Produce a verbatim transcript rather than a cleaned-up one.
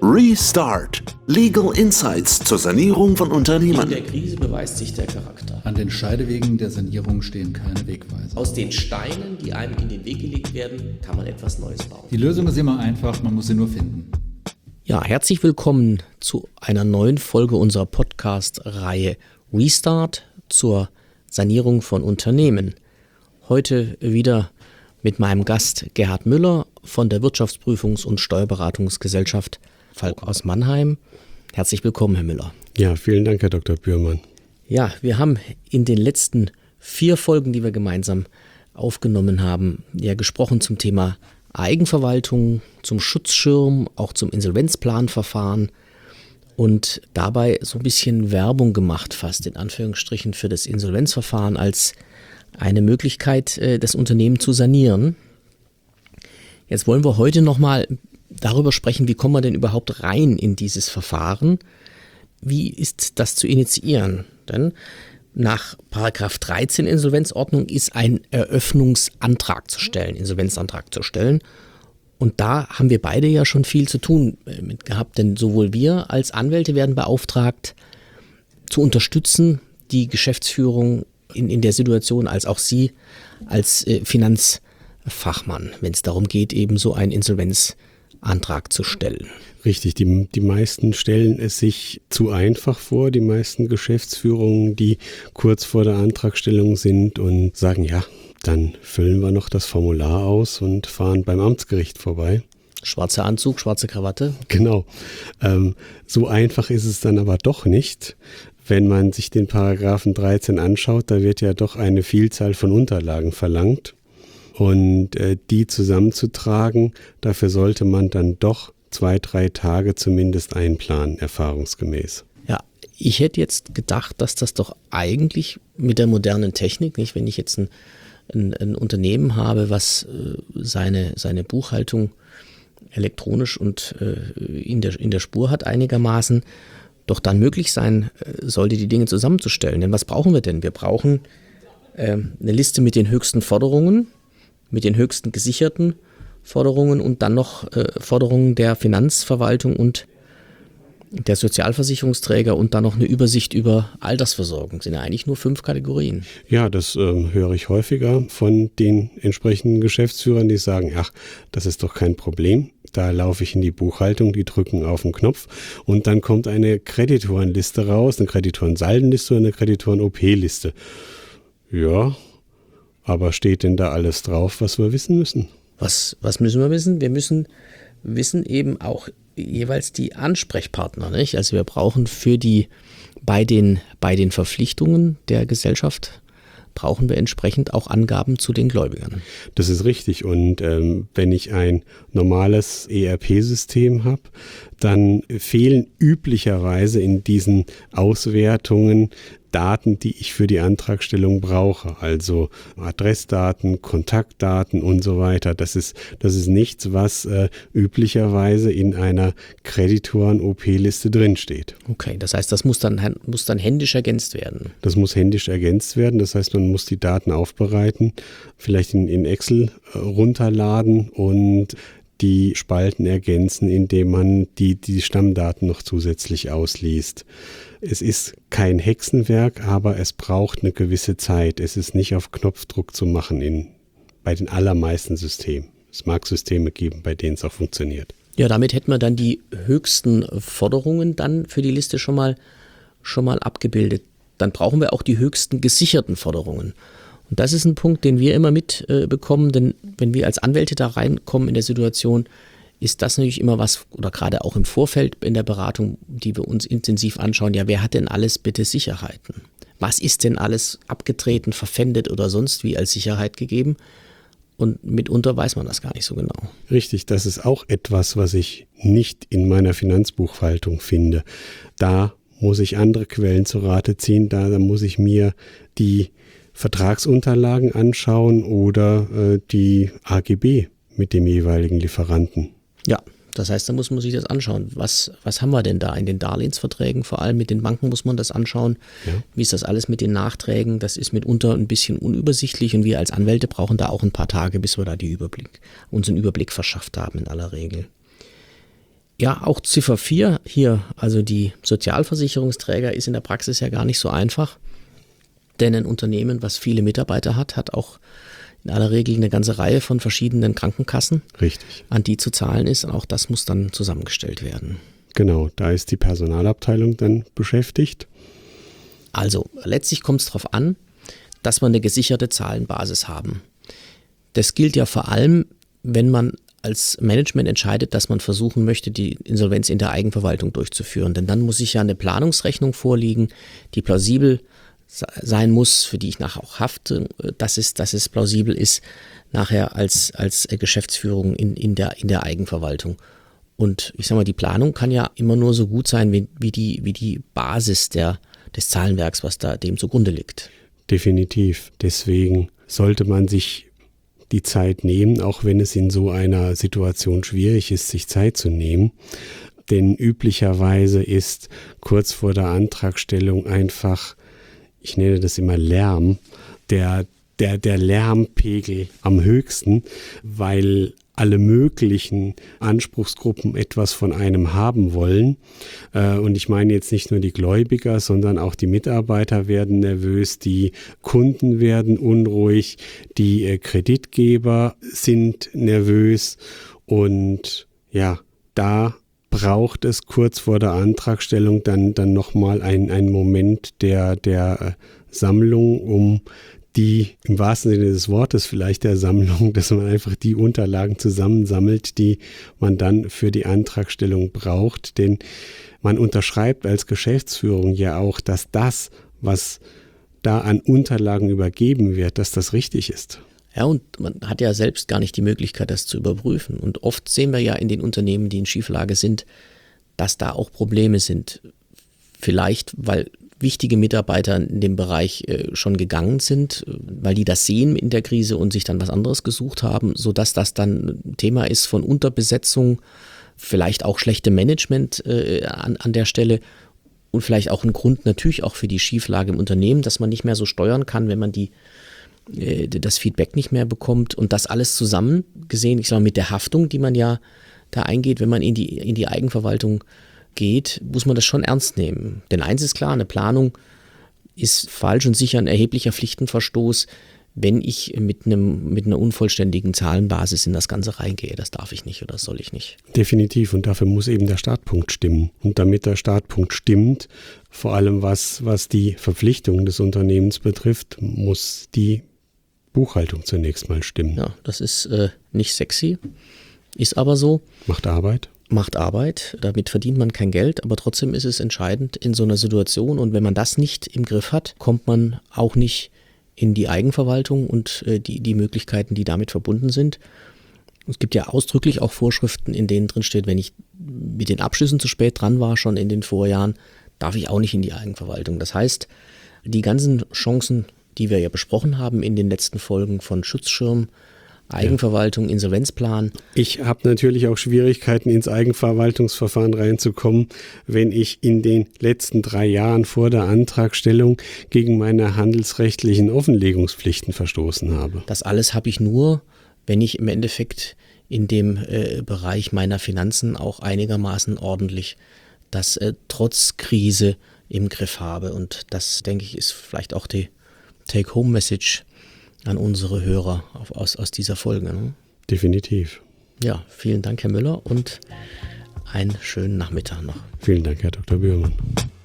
Restart. Legal Insights zur Sanierung von Unternehmen. In der Krise beweist sich der Charakter. An den Scheidewegen der Sanierung stehen keine Wegweiser. Aus den Steinen, die einem in den Weg gelegt werden, kann man etwas Neues bauen. Die Lösung ist immer einfach, man muss sie nur finden. Ja, herzlich willkommen zu einer neuen Folge unserer Podcast-Reihe Restart zur Sanierung von Unternehmen. Heute wieder mit meinem Gast Gerhard Müller von der Wirtschaftsprüfungs- und Steuerberatungsgesellschaft Falk aus Mannheim. Herzlich willkommen, Herr Müller. Ja, vielen Dank, Herr Doktor Bührmann. Ja, wir haben in den letzten vier Folgen, die wir gemeinsam aufgenommen haben, ja gesprochen zum Thema Eigenverwaltung, zum Schutzschirm, auch zum Insolvenzplanverfahren und dabei so ein bisschen Werbung gemacht, fast in Anführungsstrichen, für das Insolvenzverfahren als eine Möglichkeit, das Unternehmen zu sanieren. Jetzt wollen wir heute nochmal darüber sprechen, wie kommen wir denn überhaupt rein in dieses Verfahren? Wie ist das zu initiieren? Denn nach Paragraph dreizehn Insolvenzordnung ist ein Eröffnungsantrag zu stellen, Insolvenzantrag zu stellen. Und da haben wir beide ja schon viel zu tun mit gehabt, denn sowohl wir als Anwälte werden beauftragt, zu unterstützen, die Geschäftsführung in, in der Situation, als auch Sie als äh, Finanzfachmann, wenn es darum geht, eben so einen Insolvenzantrag zu stellen. Richtig, die, die meisten stellen es sich zu einfach vor, die meisten Geschäftsführungen, die kurz vor der Antragstellung sind und sagen, ja, dann füllen wir noch das Formular aus und fahren beim Amtsgericht vorbei. Schwarzer Anzug, schwarze Krawatte. Genau. Ähm, so einfach ist es dann aber doch nicht. Wenn man sich den Paragraphen dreizehn anschaut, da wird ja doch eine Vielzahl von Unterlagen verlangt. Und äh, die zusammenzutragen, dafür sollte man dann doch zwei, drei Tage zumindest einplanen, erfahrungsgemäß. Ja, ich hätte jetzt gedacht, dass das doch eigentlich mit der modernen Technik, nicht, wenn ich jetzt ein, ein, ein Unternehmen habe, was äh, seine, seine Buchhaltung elektronisch und äh, in, der, in der Spur hat einigermaßen, doch dann möglich sein äh, sollte, die Dinge zusammenzustellen. Denn was brauchen wir denn? Wir brauchen äh, eine Liste mit den höchsten Forderungen, mit den höchsten gesicherten Forderungen und dann noch äh, Forderungen der Finanzverwaltung und der Sozialversicherungsträger und dann noch eine Übersicht über Altersversorgung. Das sind ja eigentlich nur fünf Kategorien. Ja, das ähm, höre ich häufiger von den entsprechenden Geschäftsführern, die sagen, ach, das ist doch kein Problem. Da laufe ich in die Buchhaltung, die drücken auf den Knopf und dann kommt eine Kreditorenliste raus, eine Kreditorensaldenliste und eine Kreditoren-O P-Liste. Ja, aber steht denn da alles drauf, was wir wissen müssen? Was, was müssen wir wissen? Wir müssen wissen eben auch jeweils die Ansprechpartner, nicht? Also wir brauchen für die, bei den, bei den Verpflichtungen der Gesellschaft brauchen wir entsprechend auch Angaben zu den Gläubigern. Das ist richtig. Und ähm, wenn ich ein normales E R P-System habe, dann fehlen üblicherweise in diesen Auswertungen Daten, die ich für die Antragstellung brauche, also Adressdaten, Kontaktdaten und so weiter. Das ist, das ist nichts, was äh, üblicherweise in einer Kreditoren-O P-Liste drinsteht. Okay, das heißt, das muss dann, muss dann händisch ergänzt werden. Das muss händisch ergänzt werden, das heißt, man muss die Daten aufbereiten, vielleicht in, in Excel äh, runterladen und die Spalten ergänzen, indem man die, die Stammdaten noch zusätzlich ausliest. Es ist kein Hexenwerk, aber es braucht eine gewisse Zeit. Es ist nicht auf Knopfdruck zu machen in, bei den allermeisten Systemen. Es mag Systeme geben, bei denen es auch funktioniert. Ja, damit hätten wir dann die höchsten Forderungen dann für die Liste schon mal, schon mal abgebildet. Dann brauchen wir auch die höchsten gesicherten Forderungen. Und das ist ein Punkt, den wir immer mitbekommen, äh, denn wenn wir als Anwälte da reinkommen in der Situation, ist das natürlich immer was, oder gerade auch im Vorfeld in der Beratung, die wir uns intensiv anschauen, ja, wer hat denn alles bitte Sicherheiten? Was ist denn alles abgetreten, verpfändet oder sonst wie als Sicherheit gegeben? Und mitunter weiß man das gar nicht so genau. Richtig, das ist auch etwas, was ich nicht in meiner Finanzbuchhaltung finde. Da muss ich andere Quellen zu Rate ziehen, da, da muss ich mir die Vertragsunterlagen anschauen oder äh, die A G B mit dem jeweiligen Lieferanten. Ja, das heißt, da muss man sich das anschauen. Was, was haben wir denn da in den Darlehensverträgen? Vor allem mit den Banken muss man das anschauen. Ja. Wie ist das alles mit den Nachträgen? Das ist mitunter ein bisschen unübersichtlich und wir als Anwälte brauchen da auch ein paar Tage, bis wir da die Überblick, uns einen Überblick verschafft haben in aller Regel. Ja, auch Ziffer vier hier, also die Sozialversicherungsträger, ist in der Praxis ja gar nicht so einfach. Denn ein Unternehmen, was viele Mitarbeiter hat, hat auch in aller Regel eine ganze Reihe von verschiedenen Krankenkassen, Richtig. an die zu zahlen ist. Und auch das muss dann zusammengestellt werden. Genau, da ist die Personalabteilung dann beschäftigt. Also letztlich kommt es darauf an, dass wir eine gesicherte Zahlenbasis haben. Das gilt ja vor allem, wenn man als Management entscheidet, dass man versuchen möchte, die Insolvenz in der Eigenverwaltung durchzuführen. Denn dann muss ich ja eine Planungsrechnung vorliegen, die plausibel sein muss, für die ich nachher auch hafte, dass es, dass es plausibel ist, nachher als, als Geschäftsführung in, in, der, in der Eigenverwaltung. Und ich sage mal, die Planung kann ja immer nur so gut sein, wie, wie, die, wie die Basis der, des Zahlenwerks, was da dem zugrunde liegt. Definitiv. Deswegen sollte man sich die Zeit nehmen, auch wenn es in so einer Situation schwierig ist, sich Zeit zu nehmen. Denn üblicherweise ist kurz vor der Antragstellung einfach, ich nenne das immer Lärm, der, der, der Lärmpegel am höchsten, weil alle möglichen Anspruchsgruppen etwas von einem haben wollen. Und ich meine jetzt nicht nur die Gläubiger, sondern auch die Mitarbeiter werden nervös, die Kunden werden unruhig, die Kreditgeber sind nervös. Und ja, da braucht es kurz vor der Antragstellung dann, dann nochmal einen, einen Moment der, der Sammlung, um die im wahrsten Sinne des Wortes vielleicht der Sammlung, dass man einfach die Unterlagen zusammensammelt, die man dann für die Antragstellung braucht. Denn man unterschreibt als Geschäftsführung ja auch, dass das, was da an Unterlagen übergeben wird, dass das richtig ist. Ja, und man hat ja selbst gar nicht die Möglichkeit, das zu überprüfen. Und oft sehen wir ja in den Unternehmen, die in Schieflage sind, dass da auch Probleme sind. Vielleicht, weil wichtige Mitarbeiter in dem Bereich äh, schon gegangen sind, weil die das sehen in der Krise und sich dann was anderes gesucht haben, sodass das dann ein Thema ist von Unterbesetzung, vielleicht auch schlechtem Management äh, an, an der Stelle und vielleicht auch ein Grund natürlich auch für die Schieflage im Unternehmen, dass man nicht mehr so steuern kann, wenn man die, äh, das Feedback nicht mehr bekommt und das alles zusammen gesehen, ich sage mal mit der Haftung, die man ja da eingeht, wenn man in die, in die Eigenverwaltung geht, muss man das schon ernst nehmen. Denn eins ist klar, eine Planung ist falsch und sicher ein erheblicher Pflichtenverstoß, wenn ich mit einem mit einer unvollständigen Zahlenbasis in das Ganze reingehe. Das darf ich nicht oder das soll ich nicht. Definitiv, und dafür muss eben der Startpunkt stimmen. Und damit der Startpunkt stimmt, vor allem was, was die Verpflichtungen des Unternehmens betrifft, muss die Buchhaltung zunächst mal stimmen. Ja, das ist äh, nicht sexy, ist aber so. Macht Arbeit. macht Arbeit, damit verdient man kein Geld, aber trotzdem ist es entscheidend in so einer Situation und wenn man das nicht im Griff hat, kommt man auch nicht in die Eigenverwaltung und äh, die, die Möglichkeiten, die damit verbunden sind. Es gibt ja ausdrücklich auch Vorschriften, in denen drin steht, wenn ich mit den Abschlüssen zu spät dran war, schon in den Vorjahren, darf ich auch nicht in die Eigenverwaltung. Das heißt, die ganzen Chancen, die wir ja besprochen haben in den letzten Folgen von Schutzschirm, Eigenverwaltung, Insolvenzplan. Ich habe natürlich auch Schwierigkeiten, ins Eigenverwaltungsverfahren reinzukommen, wenn ich in den letzten drei Jahren vor der Antragstellung gegen meine handelsrechtlichen Offenlegungspflichten verstoßen habe. Das alles habe ich nur, wenn ich im Endeffekt in dem äh, Bereich meiner Finanzen auch einigermaßen ordentlich das äh, trotz Krise im Griff habe. Und das, denke ich, ist vielleicht auch die Take-Home-Message an unsere Hörer auf, aus, aus dieser Folge. Ne? Definitiv. Ja, vielen Dank, Herr Müller, und einen schönen Nachmittag noch. Vielen Dank, Herr Doktor Bührmann.